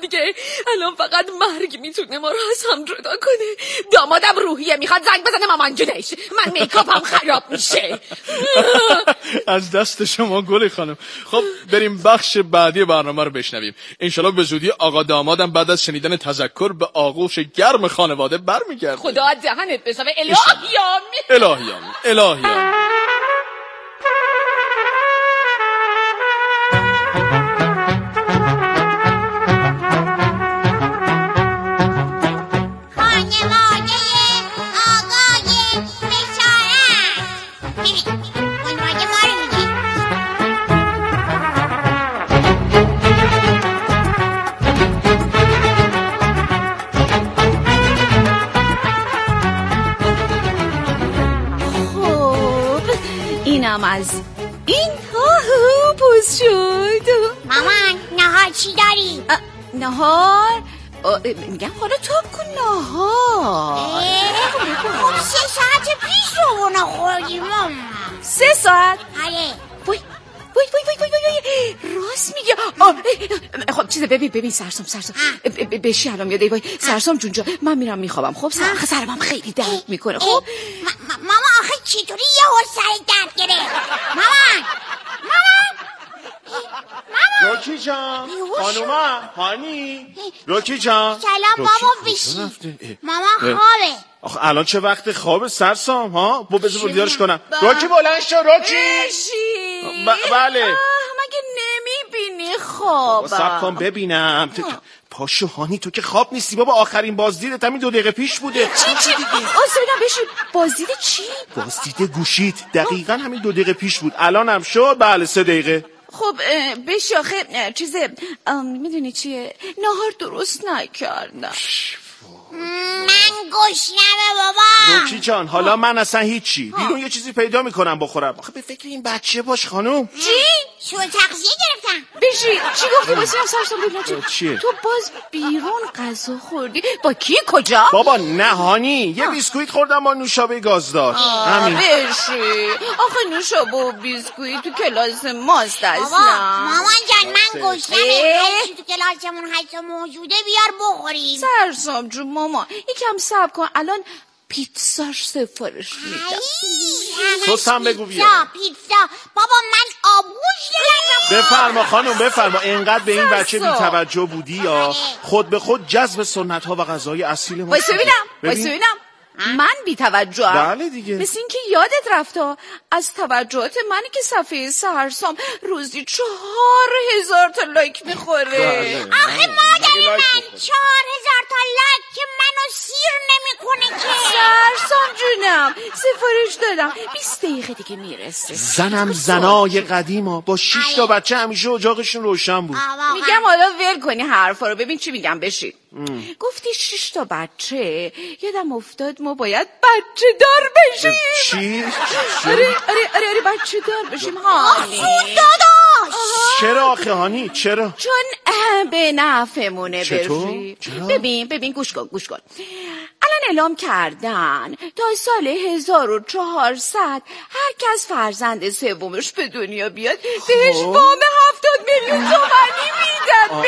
دیگه. الان فقط مرگ میتونه ما رو از هم جدا کنه. دامادم روحیه میخواد زنگ بزنه مامان جونش. من میکاپم خراب میشه. از دست شما گلی خانم. خب بریم بخش بعدی برنامه رو بشنویم. انشالله به زودی آقا دامادم بعد از شنیدن تذکر به آغوش گرم خانواده برمیگرده. خدا دهنت بسوه. الهیام الهیام الهیام. اینم از این پوز شد. مامان نهار چی داری؟ نهار؟ میگم حالا تو کن نهار. خب 3 ساعت پیش رو نخوردیم مامان. 3 ساعت؟ آره. وای راست میگه. خب چیزه ببین سرسام بشی الان میاد. وای سرسام جون من میرم میخوابم. خب سرم خیلی درد میکنه. خب ماما آخه چطوری یه سر درد گرفت؟ مامان روکی جان خانوما هانی روکی جان. سلام بابا بشی. مامان خوابه. آخه الان چه وقت خوابه سرسام ها؟ بذار بیدارش کنم. روکی بلند شو روکی. بله مگه نمیبینی خوابم؟ صبر کن ببینم. پاشو هانی تو که خواب نیستی بابا. آخرین بازدیدت همین 2 دقیقه پیش بوده. چی دیگه؟ بشی بازدید چی؟ بازدید گوشیت دقیقاً همین 2 دقیقه پیش بود. الان هم شد. بله 3 دقیقه. خب بشی آخه چیزه میدونی چیه؟ نهار درست نکردم. من گشنمه بابا. روکی جان حالا من اصلا هیچی. بیرون یه چیزی پیدا میکنم بخورم. آخه به فکر این بچه باش خانوم. چی؟ شو تغذیه گرفتم. بشی چی گفتی؟ بسیارم سرسام ببینم چیه؟ تو باز بیرون غذا خوردی؟ با کی کجا؟ بابا نهانی یه بیسکویت خوردم با نوشابه گازدار. همین. بشی آخه نوشابه و بیسکویت تو کلاس ماست اصلا. مامان جان من گشنمه. هر چی تو کلاسمون هست موجوده بیار بخوریم. سرسام جون ماما یکم صبر کن. الان پیتزاش سفارش میدم. تو هم بگو بیا. پیتزا بابا من آبگوش دارم. بفرما خانم بفرما. اینقدر به این بچه بی توجه بودی یا خود به خود جذب سنت ها و غذای اصیل ما. وایس ببینم من بی توجهم. بله دیگه. مثل این که یادت رفته از توجهات منی که صفحه سرسام روزی 4000 تا لایک میخوره. آخه مادر من 4000 تا لایک که منو سیر نمیکنه که. سرسام جونم سفارش دادم 20 دقیقه دیگه میرسه. زنم زنای قدیما با 6 تا بچه همیشه اجاقشون روشن بود. میگم حالا ول کنی حرفا رو. ببین چی میگم. بشی گفتی 6 تا بچه. یادم افتاد ما باید بچه دار بشیم. چی؟ آره بچه دار بشیم هانی. داداش چرا آخه هانی چرا؟ چون به نفعمونه. بشی ببین گوش کن. الان اعلام کردن تا سال 1400 هر کس فرزند سومش به دنیا بیاد بهش وام 70 میلیون تومانی میدن.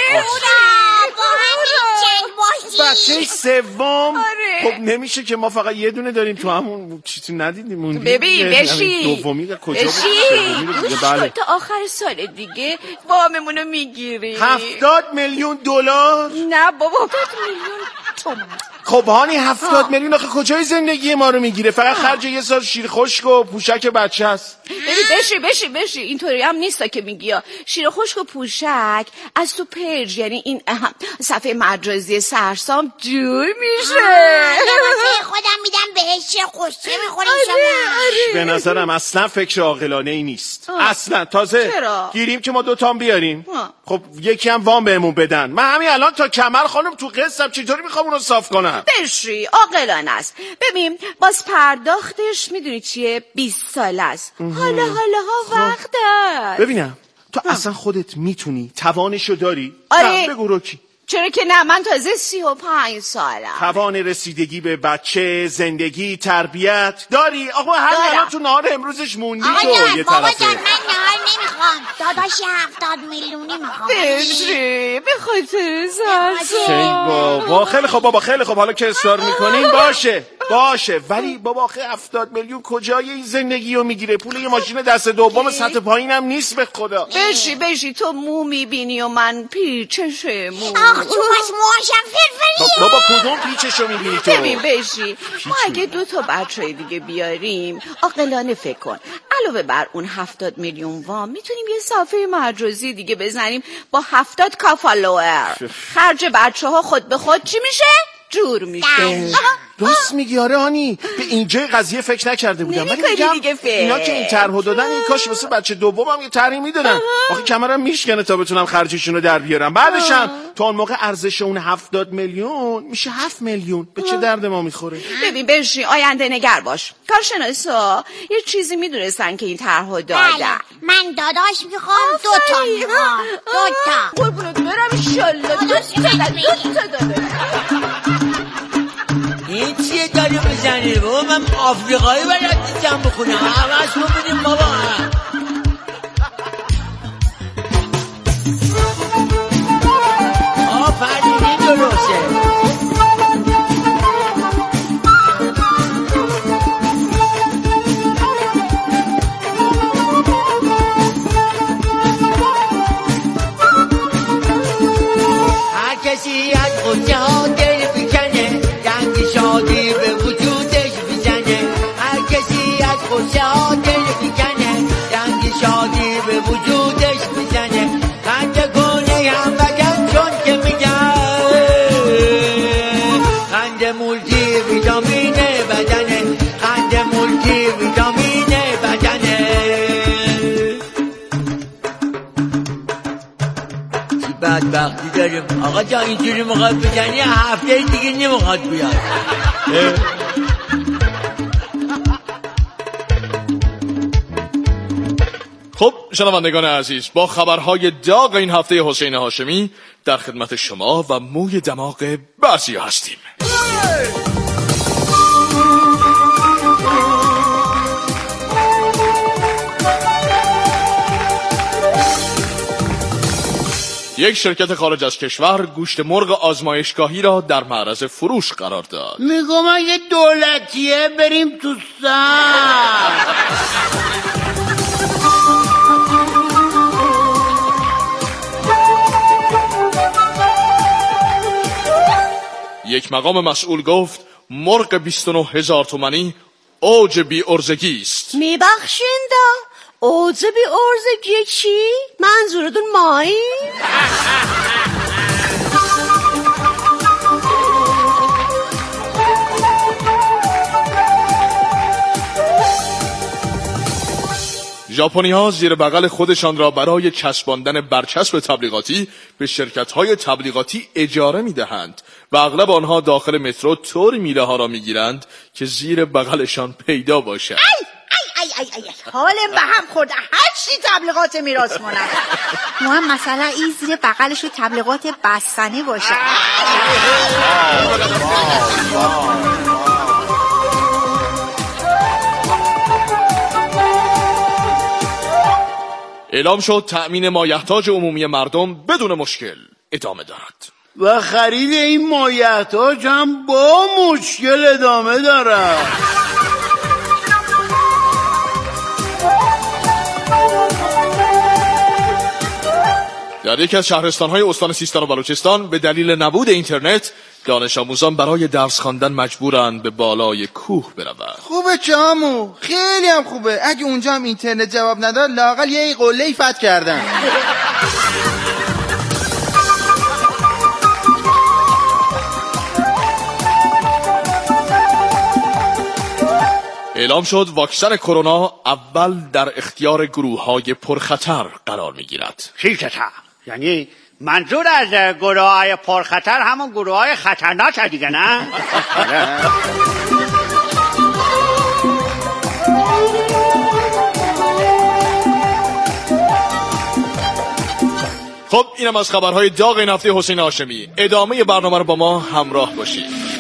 بچه سوم. خب نمیشه که ما فقط یه دونه داریم. تو همون چیزی ندیدیم. ببین بشی دومی کجا بود؟ بله تا آخر سال دیگه واممونو میگیریم. 70 میلیون دلار؟ نه بابا 70 میلیون تومان. خب هانی 70 میلیون آخه کجای زندگی ما رو میگیره؟ فقط خرج یه سال شیر خشک و پوشک بچه است. ببین بشی اینطوری هم نیست که میگی شیر خشک و پوشک از تو پیج یعنی این صفحه مجازی سرسام جور میشه. خودم میدم بهش چه خوشچه میخوری شما. به نظرم اصلا فکر عاقلانه ای نیست. اصلا تازه چرا؟ گیریم که ما 2 تام بیاریم. خب یکی هم وام بهمون بدن. من همین الان تا کمر خانم تو قسطم چطوری میخوام اونو صاف کنم؟ بشی عاقلانه است. ببین باز پرداختش میدونی چیه 20 سال است. حالا وقت است. ببینم تو اصلا خودت میتونی توانشو داری؟ آره. بگو روکی. چرا که نه، من تازه 35 سالم. توان رسیدگی به بچه، زندگی، تربیت داری؟ آقا همین تو نهار امروزش موندی تو یه بابا طرفه. جان من نهار نمیخوام، داداشی 70 میلیونی میخوام. بجری به خاطر زرسا. بابا خیلی خوب بابا، خیلی خوب، حالا که اصرار میکنین باشه ولی بابا آخه 70 میلیون کجای این زندگی رو میگیره؟ پول یه ماشین دست دوم سطح پایینم نیست به خدا. بشی تو مو میبینی و من پیچش مو. آخ تو پس موهاشم فرفریه. بابا کدوم پیچشو میبینی تو؟ ببین بشی ما اگه 2 تا بچه دیگه بیاریم عاقلانه فکر کن، علاوه بر اون 70 میلیون وام میتونیم یه صفحه مجازی دیگه بزنیم با 70 کافالوئر. خرج بچه ها خود به خود چی میشه؟ جور میشه. راست میگی. آره هانی، به اینجای قضیه فکر نکرده بودم. ولی میگم اینا که این طرحو دادن، این کاش واسه بچه دومم یه طرحی میدادن. آخه کمرم میشکنه تا بتونم خرجشون رو در بیارم. بعدش هم تا اون موقع ارزش اون 70 میلیون میشه 7 میلیون. به چه درد ما میخوره؟ ببین بشی آینده نگر باش. کارشناسا یه چیزی میدونستن که این طرحو دادن. من داداش میخوام 2 تا میخوام. 2 تا. قربونت برم انشالله 2 تا داده. این چیه داری بزنی بابا؟ من آفریقایی بلد نیستم بخونم. عوض بودیم بابا. آفرینی درسته. هر کسی از خودشه ها دل بکنه، رنگ شادی به وجودش بزنه. هر کسی از خودشه ها دل بکنه، رنگ شادی به وجودش بزنه. خنده کنه هم بگن چون که میگن خنده مولتی ویتامینه بدنه. خنده مولتی ویتامینه بدنه. چی بدبختی داریم آقا جان، اینجوری مقاد بزنی هفته دیگه نمیخواد بیاد. خب شنوندگان عزیز، با خبرهای داغ این هفته حسین هاشمی در خدمت شما و موی دماغ بعضیا هستیم. یک شرکت خارج از کشور گوشت مرغ آزمایشگاهی را در معرض فروش قرار داد. میگم اگه دولتیه بریم تو سر. یک مقام مسئول گفت مرغ 29,000 تومانی اوج بی ارزگی است. میبخشین دا اوج بی ارزگی چی؟ منظورتون مایی؟ ژاپنی‌ها زیر بغل خودشان را برای چسباندن برچسب تبلیغاتی به شرکت‌های تبلیغاتی اجاره می‌دهند و اغلب آنها داخل مترو طوری میله‌ها را می‌گیرند که زیر بغلشان پیدا باشد. ای حالم به هم خورده. هر چی تبلیغات میراث مونم. مهم مثلا این زیر بغلش رو تبلیغات بستنی باشه. اعلام شد تأمین مایحتاج عمومی مردم بدون مشکل ادامه دارد و خرید این مایحتاج هم با مشکل ادامه دارد. در یکی از شهرستان‌های استان سیستان و بلوچستان به دلیل نبود اینترنت دانش آموزان برای درس خواندن مجبورند به بالای کوه بروند. خوبه چامو، خیلی هم خوبه. اگه اونجا هم اینترنت جواب نداد لااقل یه قله‌ای فتح کردن. اعلام شد واکسن کرونا اول در اختیار گروه‌های پرخطر قرار می‌گیرد. یعنی منظور از گروه‌های پرخطر همون گروه‌های خطرناک دیگه نه؟ خب اینم از خبرهای داغ این هفته حسین هاشمی. ادامه برنامه رو با ما همراه باشید.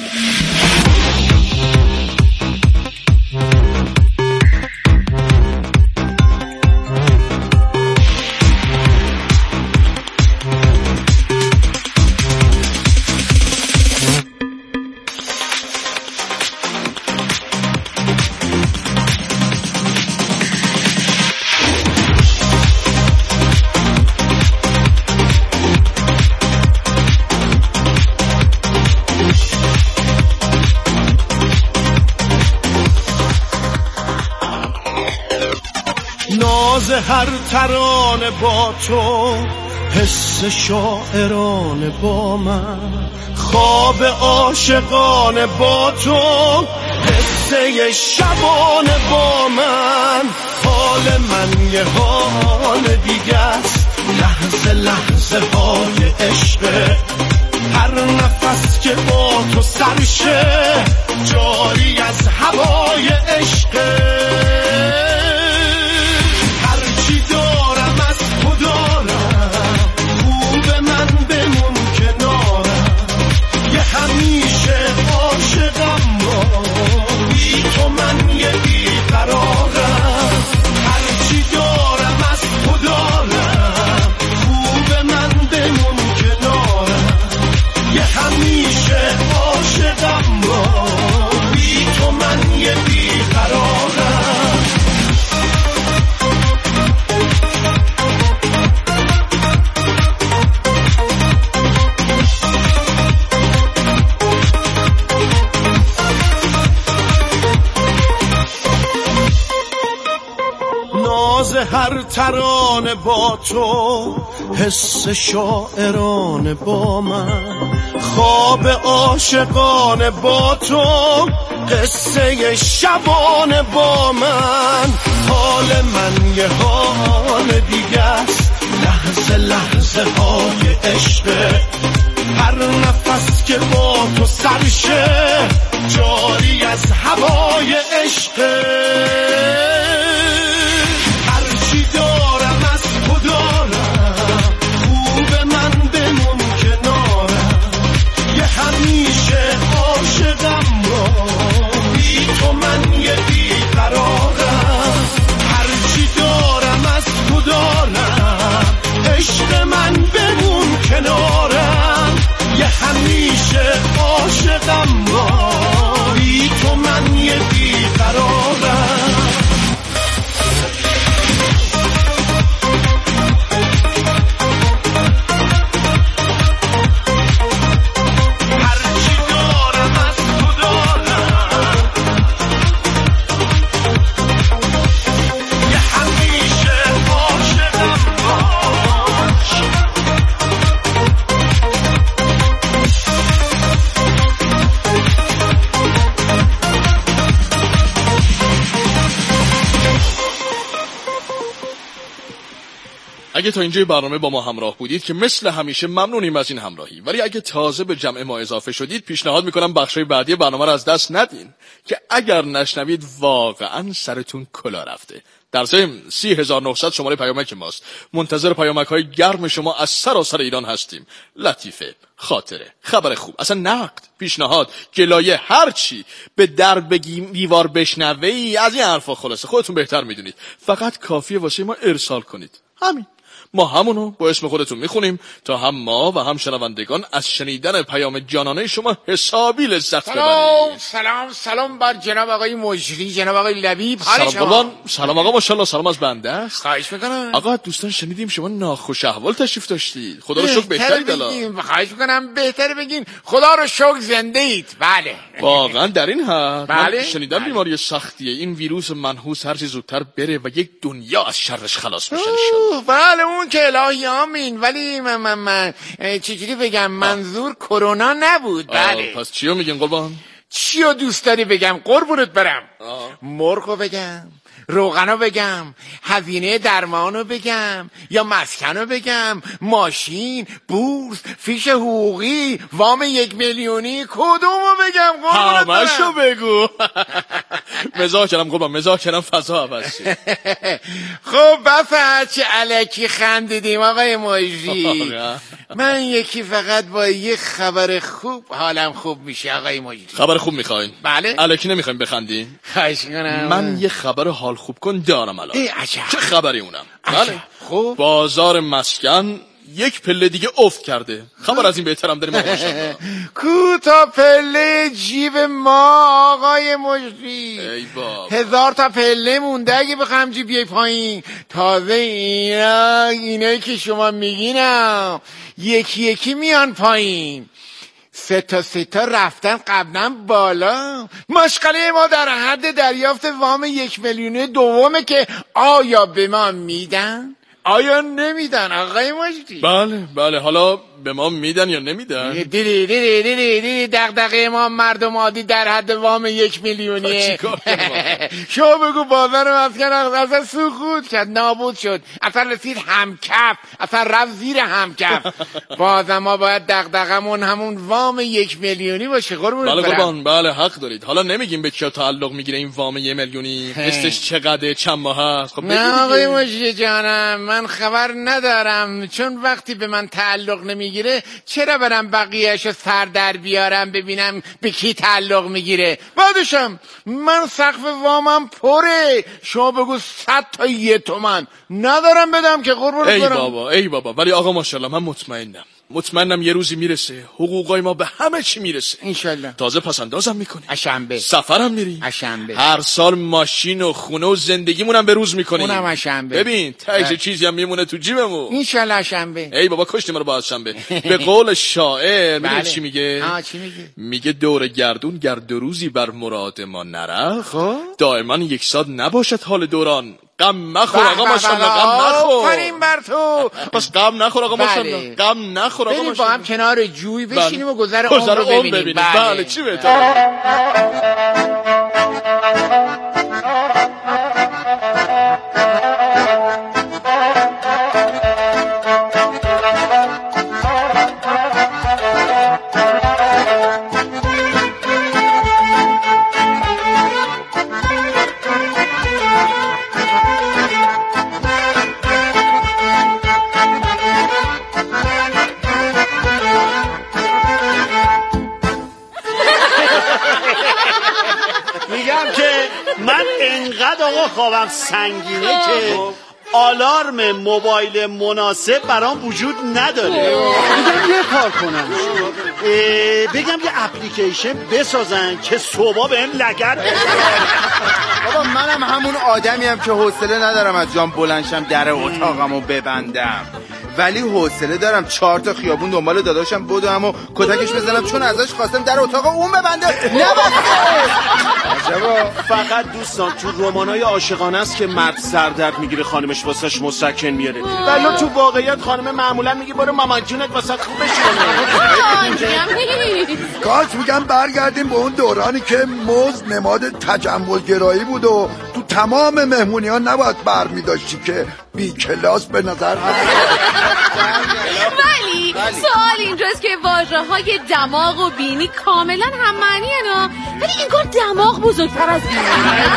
ناز هر ترانه با تو، حس شاعرانه با من، خواب عاشقانه با تو، قصه شبانه با من. حال من یه حال دیگه است، لحظه لحظه های عشق، هر نفس که با تو سرشه جاری از هوای عشق. همیشه عاشقم با بی تو من یه بیقرارم، هرچی دارم از تو دارم، خوب من بمون کنارم. یه همیشه عاشقم با بی تو من یه بیقرارم. ناز هر ترانه با تو، حس شاعرانه با من، خواب عاشقانه با تو، قصه شبانه با من. حال من یه حال دیگه است، لحظه لحظه های عشق، هر نفس که با تو سرشه جاری از هوای عشق. هرچی دارم از تو دارم، خوب من بمون کنارم. یه همیشه عاشقم با بی تو من یه بیقرارم. هرچی دارم از تو دارم، عشق من بمون کنارم. یه همیشه عاشقم با بی تو من یه بیقرارم. اگه تا اینجای برنامه با ما همراه بودید که مثل همیشه ممنونیم از این همراهی، ولی اگه تازه به جمع ما اضافه شدید پیشنهاد میکنم بخشای بعدی برنامه رو از دست ندین که اگر نشنوید واقعا سرتون کلا رفته. در ضمن 30900 شماره پیامک ماست. منتظر پیامک های گرم شما از سراسر ایران هستیم. لطیفه، خاطره، خبر خوب، اصلا نقد، پیشنهاد، گلایه، هر چی به در بگیم دیوار بشنوی از این حرفا، خلاصه خودتون بهتر میدونید. فقط کافیه واسه ما ارسال کنید. همین. ما همونو با اسم خودتون میخونیم تا هم ما و هم شنوندگان از شنیدن پیام جانانه شما حسابی لذت ببریم. سلام بر جناب آقای مجری، جناب آقای لبیب. سلام قربان. سلام آقا، ماشاءالله. سلام از بنده است. خواهش میکنم آقا. دوستان شنیدیم شما ناخوش احوال تشریف داشتید. خدا رو شکر بهترید الان. خواهش میکنم بهتر بگین خدا رو شکر زنده اید. بله واقعا در این حد. بله. شنیدم بیماری سختیه، این ویروس منحوس هر چه زودتر بره و یک دنیا از شرش خلاص بشه ان بله اون که الهی آمین. ولی من چجوری بگم، منظور کرونا نبود. بله پس چیو میگین قربان؟ چیو دوست داری بگم قربونت برم؟ مرغو بگم، روغنو بگم، هزینه درمانو بگم، یا مسکنو بگم، ماشین، بورس، فیش حقوقی، وام 1 میلیونی، کدومو بگم قربونت برم؟ همشو بگو. مزاح کردم قربان، مزاح کردم، فضا عوض شد. خب بس هرچی الکی خندیدیم آقای مجری. من یکی فقط با یه خبر خوب حالم خوب میشه آقای مجری. خبر خوب میخواین؟ بله. الکی نمیخوایم بخندیم؟ خواهش کنم. من یه خبر حال خوب کن دارم الان. چه خبری اونم؟ بله. خوب. بازار مسکن یک پله دیگه افت کرده. خبر از این بهترم داریم ماشاءالله. کو تا پله جیب ما آقای مجری. ای بابا. 1000 تا پله مونده اگه بخوام جیب بیای پایین. تازه اینایی که شما میگینم یکی یکی میان پایین. سه تا رفتن قبلا بالا. مشغله ما در حد دریافت وام 1 میلیونی دومه که آیا به ما میدن؟ آیا نمیدن آقای مجری؟ بله حالا به ما میدن یا نمیدن؟ دیدی دغدغه ما مردم عادی در حد وام 1 میلیونیه. شما بگو بازار مسکن اصلا سقوط کرد، نابود شد، اصلا رسید همکف، اصلا رفت زیر همکف. بازم ما باید دغدغمون همون وام 1 میلیونی باشه. بله قربان، بله حق دارید. حالا نمیگیم به کیا تعلق میگیره این وام 1 میلیونی، قسطش چقدره، چند ماه هست. خب نه آقای مجری جانم، من خبر ندارم، چون وقتی به من تعلق نمیگیره چرا برم بقیهشو سر در بیارم ببینم به کی تعلق میگیره. بعدشم من سقف وامم پره، شما بگو 100 تا 1 تومن ندارم بدم که قربونت برم. ای بابا ولی آقا ماشاءالله من مطمئنم یه روزی میرسه حقوقای ما به همه چی میرسه انشالله. تازه پسندازم میکنی، اشنبه سفرم میری، اشنبه هر سال ماشین و خونه و زندگیمونم به روز میکنی، اونم اشنبه. ببین تایج چیزی هم میمونه تو جیبمون انشالله اشنبه. ای بابا کشتی ما رو با شنبه. به قول شاعر میدونی چی میگه؟ چی میگه؟ میگه دور گردون گر 2 روزی بر مراد ما نرفت دائما 1 ساعت نباشد حال دوران. غم مخور آقا ماشاءالله، غم نخور. آفرین بر تو. بس غم نخور آقا ماشاءالله، غم نخور آقا ماشاءالله. با هم کنار جوی بشینیم و گذر عمر رو ببینیم. بله چی بهتره. میگم که من انقدر آقا خوابم سنگینه که آلارم موبایل مناسب برام وجود نداره. میگم یه کار کنم، بگم یه اپلیکیشن بسازن که صبح بهم لگر بزنه. بابا منم همون آدمیم که حوصله ندارم از جام بلندشم در اتاقمو ببندم، ولی حوصله دارم 4 تا خیابون دنبال داداشم بدوم و کتکش بزنم چون ازش خواستم در اتاق اون ببنده فقط دوستان تو رمانای عاشقانه است که مرد سردرد میگیره خانمش واسش مسکن میاره، ولی تو واقعیت خانم معمولا میگه برو مامان جونت واسات خوبش کنه. کاش میگم برگردیم به اون دورانی که مزد نماد تجمل گرایی بود و تو تمام مهمونی ها نباید برمی داشتی که بی کلاس به نظر ولی سوال اینجاست که واژه های دماغ و بینی کاملا هم معنی هن، ولی این کار دماغ بزرگتر از بینی.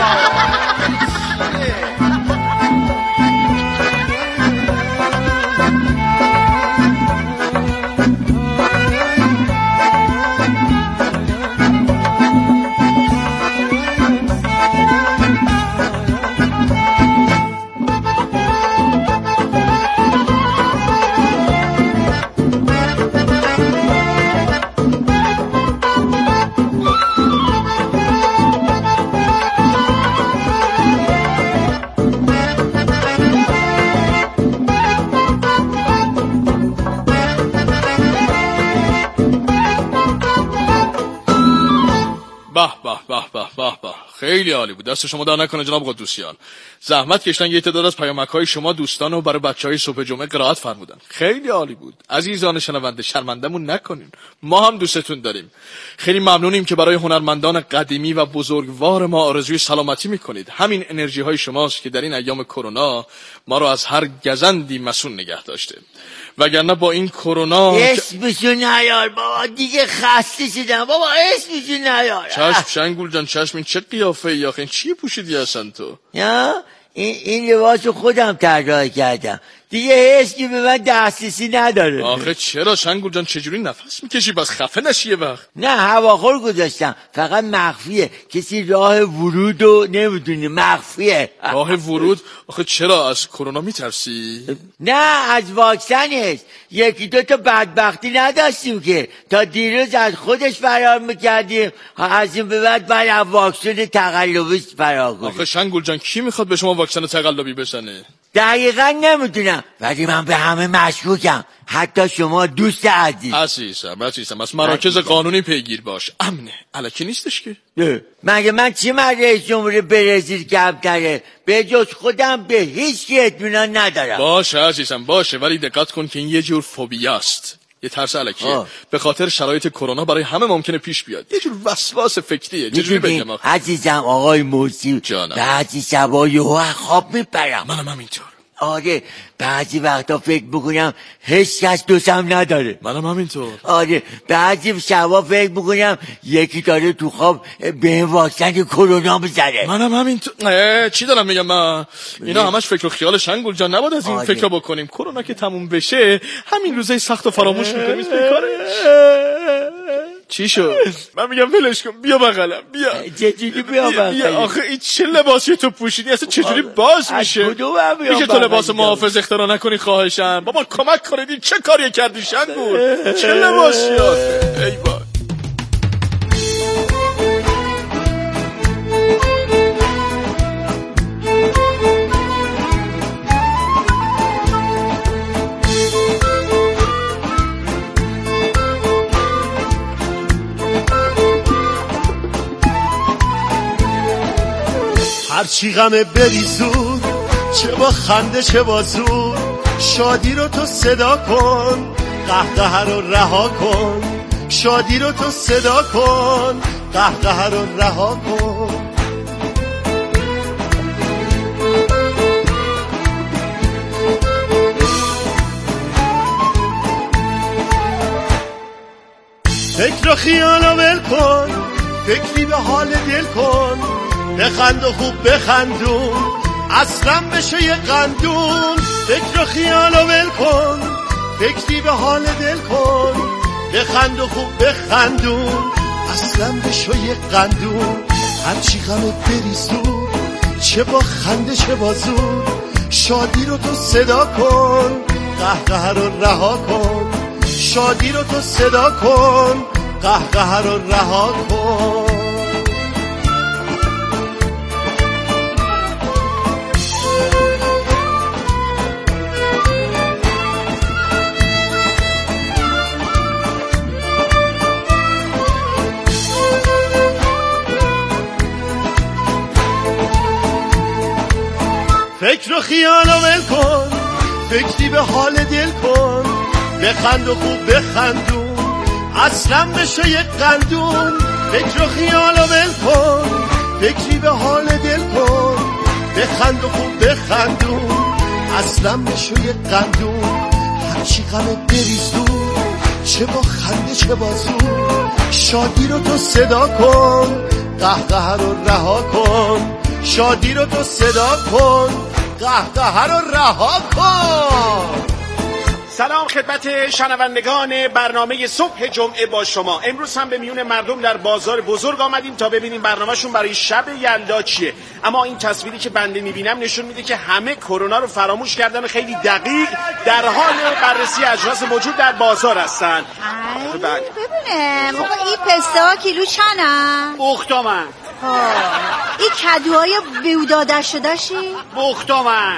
به خیلی عالی بود، دست شما در نکنه جناب قدوسیان. زحمت کشتن یه تعداد از پیامک‌های شما دوستان رو برای بچهای صبح جمعه قرائت فرمودن. خیلی عالی بود. عزیزان شنونده شرمندمون نکنین، ما هم دوستتون داریم. خیلی ممنونیم که برای هنرمندان قدیمی و بزرگوار ما آرزوی سلامتی میکنید. همین انرژی های شماست که در این ایام کرونا ما رو از هر گزندی مسئول نگه داشته. وگرنه با این کرونا اسمشو نیار بابا، دیگه خسته شدم بابا، اسمشو نیار. چشم شنگول جان چشم، این چه قیافه قیافه ای آخه؟ چی پوشیدی اصلا تو؟ نه این لباس خودم طراحی کردم دیگه، هیچ کی به من دسترسی نداره. آخه چرا شنگول جان؟ چجوری نفس میکشی؟ بس خفه نشی یه وقت. نه هواخور گذاشتم، فقط مخفیه، کسی راه ورود رو نمیدونه، مخفیه. راه ورود؟ آخه چرا از کرونا میترسی؟ نه از واکسنش. یکی دو تا بدبختی نداشتیم که تا دیروز از خودش فرار میکردیم، از این به بعد باید واکسن تقلبی فرار کنیم. آخه شنگول جان کی میخواد به شما واکسن تقلبی بزنه؟ دقیقا نمیدونم، ولی من به همه مشکوکم، حتی شما دوست عزیز. عزیزم از مراکز قانونی پیگیر باش، امنه، الکی نیستش که. مگه من چی من رئیس جمهور برزیل کمتره؟ به جز خودم به هیچ کی اطمینان ندارم. باشه عزیزم باشه، ولی دقت کن که این یه جور فوبیاست، یه ترس الکیه. به خاطر شرایط کرونا برای همه ممکنه پیش بیاد، یه جور وسواس فکریه. چجوری بگم آخه؟ عزیزم آقای موسی، بعضی شبا یهو خواب میپرم. منم همینطور. آره بعضی وقتا فکر میکنم هیچ کس دوستم نداره. منم همینطور. آره بعضی شبا فکر میکنم یکی داره تو خواب به واکسن کرونا بزنه. منم همینطور. چی دارم میگم من؟ اینا همش فکر و خیال شنگول جان، نباید از این فکر بکنیم. کرونا که تموم بشه همین روزای سخت و فراموش میکنیم. چی شد؟ من میگم ولش کن، بیا بغلم، بیا. چجوری بیا بغلم؟ آخه این چه لباسی تو پوشیدی؟ اصلا چجوری باز میشه؟ میشه تو لباس محافظ اختراع نکنی خواهشم؟ بابا کمک کنید، چه کاری کردی شنگول؟ چه لباسی آخه؟ ای وای. هرچی غمه بری زود، چه با خنده چه با زود، شادی رو تو صدا کن، قهقه رو رها کن. شادی رو تو صدا کن، قهقه رو رها کن. فکر و خیال رو ول کن، فکری به حال دل کن، بخند و خوب بخندون، اصلا بشه یه قندون. فکر و خیال رو ول کن، فکری به حال دل کن، بخند و خوب بخندون، اصلا بشه یه قندون. هرچی غمت بری زود، چه با خنده چه با زود، شادی رو تو صدا کن، قهقه رو رها کن. شادی رو تو صدا کن، قهقه رو رها کن. فکر و خیال رو ول کن، فکری به حال دل کن، بخند و خوب بخندون، اصلا بشه یک قندون. فکر و خیال رو ول کن، فکری به حال دل کن، بخند و خوب بخندون، اصلا بشه یک قندون. هرچی غمت بری زود، چه با خنده چه با زود، شادی رو تو صدا کن، قهقه رو رها کن. شادی رو تو صدا کن، قهقه رو رها کن. سلام خدمت شنوندگان برنامه صبح جمعه با شما. امروز هم به میون مردم در بازار بزرگ آمدیم تا ببینیم برنامهشون برای شب یلدا چیه. اما این تصویری که بنده میبینم نشون میده که همه کرونا رو فراموش کردن و خیلی دقیق در حال بررسی اجناس موجود در بازار هستن. ببینم این پسته ها کیلو چنه؟ بختامن. این کدوهای بیوداده شده شی؟ بختامن.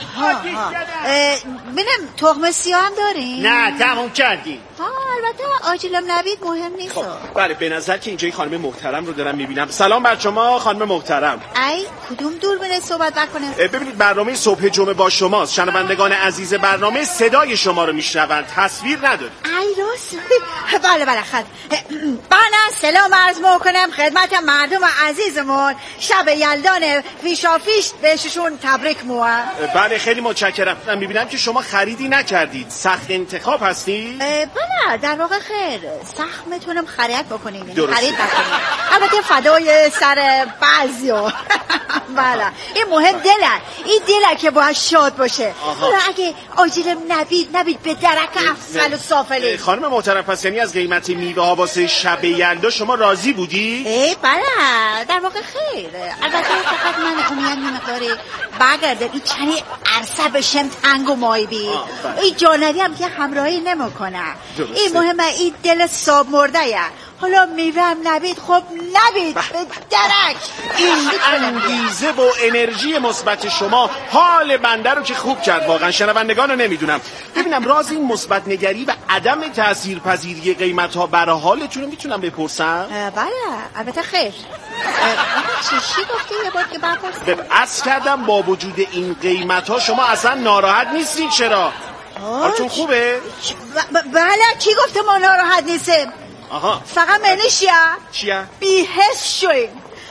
ببینم تخم سیاه هم داریم؟ نه تموم کردیم. البته آجیلم نبید مهم نیست. بله به نظر که اینجا خانم محترم رو دارم میبینم. سلام بر شما خانم محترم. ای کدوم دوربین صحبت بکنه؟ ببینید برنامه صبح جمعه با شماست. شنوندگان عزیز برنامه صدای شما رو میشنوند، تصویر نداره. ای راست. بله خد. من سلام عرض میکنم خدمت مردم عزیزمون، شب یلدان فیشافیش بهشون تبریک موام. بله خیلی متشکرم. من میبینم که شما خریدی نکردید، سخت انتخاب هستی؟ بله در واقع خیر، سخت میتونم خرید بکنیم، درسته. خرید بکنیم، البته فدای سر بعضیا. بله این مهم دله، این دله که باید شاد باشه. حالا اگه آجیل نبید به درک افضل و سافلی. خانم محترم، پس یعنی از قیمت میوه ها واسه شب یلدا شما راضی بودی؟ بله در واقع خیر، البته فقط من امید مقداری برگرده این چنی عرصه بشم تنگ و مایبی، این جانوی هم که همراهی نمیکنه. این مهمه این دل صاب مرده یه. حالا میوه هم نبید، خب نبید به درک. این انگیزه و انرژی مثبت شما حال بنده رو که خوب کرد، واقعا شنوندگان رو نمیدونم. ببینم راز این مثبت نگری و عدم تاثیرپذیری قیمت ها برای حالتون رو میتونم بپرسم؟ بله البته خیر. چی گفتی یه بار که بپرسم؟ عرض کردم با وجود این قیمت ها شما اصلا ناراحت نیستین، چرا؟ حالتون خوبه؟ بله کی گفته ما ناراحت نیستیم؟ فقط منش چیه؟ بی‌حس شویم.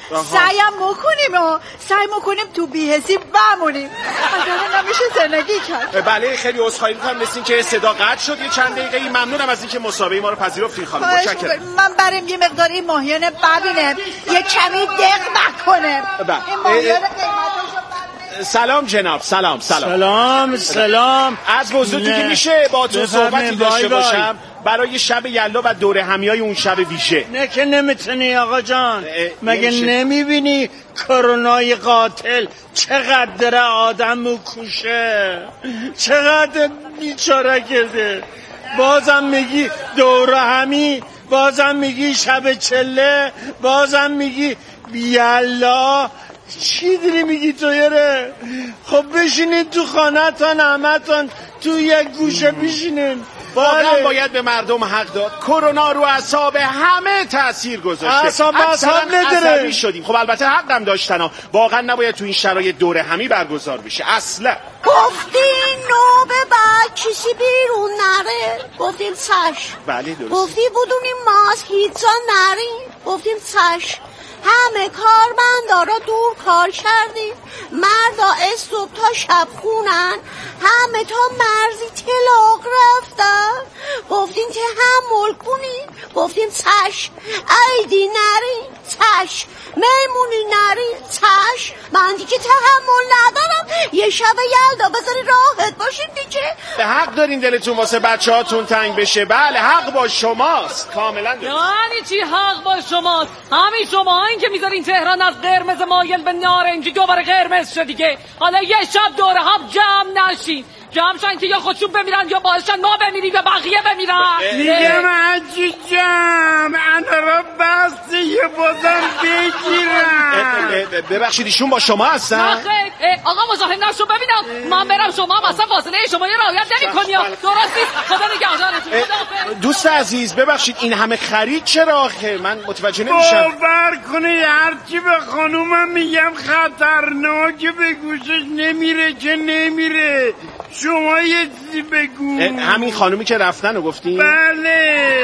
سعی میکنیم تو بی‌حسی بمونیم، اگر نمیشه زندگی کرد. بله خیلی عذرخواهی میکنم، مثل این که صدا قطع شد یه چند دقیقه. ممنونم از اینکه مسابقه ما رو پذیرفتین خانم، متشکرم. من بریم یه مقدار این ماهیانه ببینم، یه کمی دق بکنم. این ماهیانه قیمتاشو سلام جناب. سلام. از بزرگی که میشه با تو صحبتی داشته باشم برای شب یلدا و دوره همیای اون شب ویژه. نه که نمیتونی آقا جان، مگه نمیبینی کرونای قاتل چقدر آدم میکشه، چقدر بیچاره کرده، بازم میگی دوره همی، بازم میگی شب چله، بازم میگی یلا. چی داری میگی تو یاره؟ خب بشینید تو خانه تان همتان تو یک گوشه بشینین. واقعا باید به مردم حق داد، کرونا رو اعصاب همه تاثیر گذاشته، اعصاب نداره. عصبی شدیم. خب البته حقم داشتن، واقعا نباید تو این شرایط دوره همی برگزار بشه اصلا. گفتین نوبه بعد کسی بیرون نره، گفتیم چشم. بله درست. گفتی بدونیم ماسک هیچ جا نریم، گفتیم چشم. همه کارمندا را دور کار کردیم، مردا صبح تا شب خونن، همه تا مرزی طلاق رفتن، گفتیم تحمل کنیم، گفتیم چشم. ایدی نریم چشم، میمونی نریم چشم. من دیگه تحمل ندارم، یه شب یلدا بذاری راحت باشیم دیگه. به حق دارین دلتون واسه بچه هاتون تنگ بشه. بله حق با شماست، کاملا درست. یعنی چی حق با شماست؟ همین شما این که میذارین تهران از قرمز مایل به نارنجی دوباره قرمز شد دیگه. حالا یه شب دوره هم جمع نشین، جمع شن که یا خودشون بمیرن یا باعثن ما بمیریم یا بقیه بمیرن. میگم حجی جمع انا را بست یه بازم بگیرم. ببخشید ایشون با شما هستن؟ نه خیلی آقا مزاحم نشو، ببینم من برم شما مثلا فاصله شما یه رعایت نمی‌کنی. درست نیست. خدا نگهدارتون. دوست عزیز ببخشید این همه خرید چرا آخه؟ من متوجه نمیشم. باور کنی هرچی به خانومم میگم خطرناکه، به گوشش نمیره که نمیره. شما یه چیزی بگو. همین خانومی که رفتن رو گفتین؟ بله.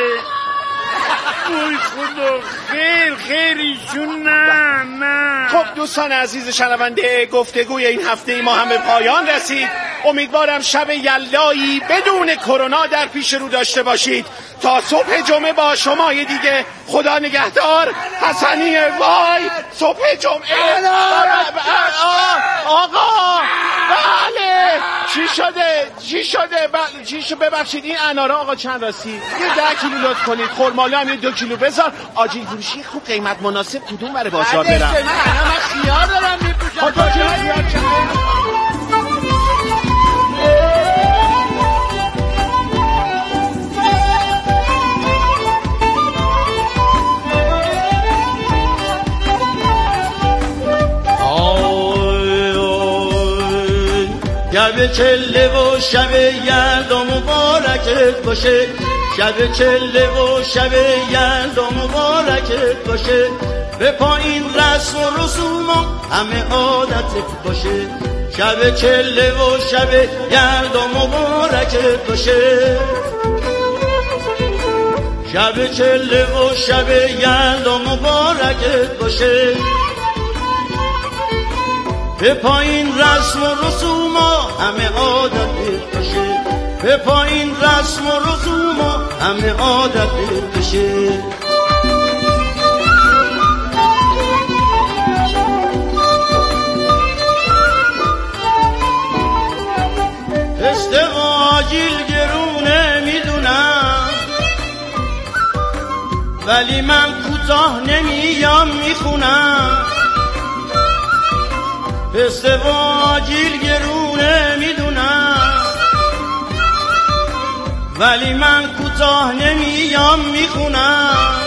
وای خدا خیر ایشون نه. خب دوستان عزیز شنونده، گفتگوی این هفته ما هم به پایان رسید. امیدوارم شب یلدایی بدون کرونا در پیش رو داشته باشید. تا صبح جمعه با شمای دیگه، خدا نگهدار. حسنیه وای صبح جمعه. آقا بله چی شده ببخشید این انارا آقا چند راستی؟ یه 10 کیلو لطف کنید. خرمالو هم یه 2 کیلو بذار. آجیل فروشی خوب قیمت مناسب کدوم برای بازار برم؟ من خیار دارم میپوشم. شب چله و شب یلدا مبارکت باشه، شب چله و شب یلدا مبارکت باشه، به پایین رسم و رسوم همه عادتت باشه، شب چله و شب یلدا مبارکت باشه، شب چله و شب یلدا مبارکت باشه، به پایین رسم و رسوما همه عادت بشه، به پایین رسم و رسوما همه عادت بشه. استواجیل گرونه میدونم ولی من کوتاه نمیام میخونم، استواجیل گرونه میدونم ولی من کوتاه نمیام میخونم.